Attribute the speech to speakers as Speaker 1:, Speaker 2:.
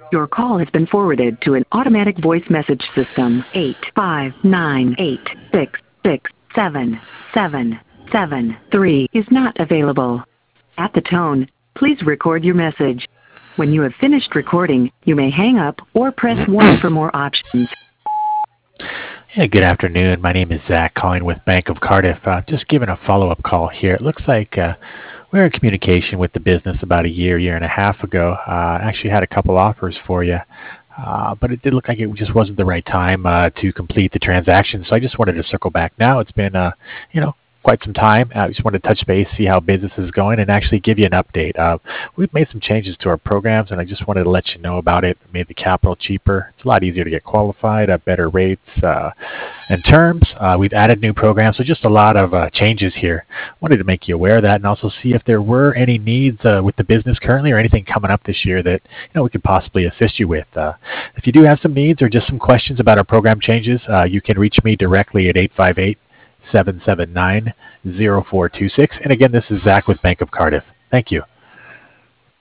Speaker 1: Your call has been forwarded to an automatic voice message system. 85986677773 is not available. At the tone, please record your message. When you have finished recording, you may hang up or press 1 for more options.
Speaker 2: Yeah, good afternoon. My name is Zach, calling with Bank of Cardiff. Just giving a follow-up call here. It looks like we were in communication with the business about a year and a half ago. Actually had a couple offers for you, but it did look like it just wasn't the right time to complete the transaction. So I just wanted to circle back now. It's been, quite some time. I just wanted to touch base, see how business is going, and actually give you an update. We've made some changes to our programs, and I just wanted to let you know about it. Made the capital cheaper. It's a lot easier to get qualified, better rates and terms. We've added new programs, so just a lot of changes here. Wanted to make you aware of that, and also see if there were any needs with the business currently, or anything coming up this year that we could possibly assist you with. If you do have some needs or just some questions about our program changes, you can reach me directly at 858-779-0426. And again, this is Zach with Bank of Cardiff. Thank you.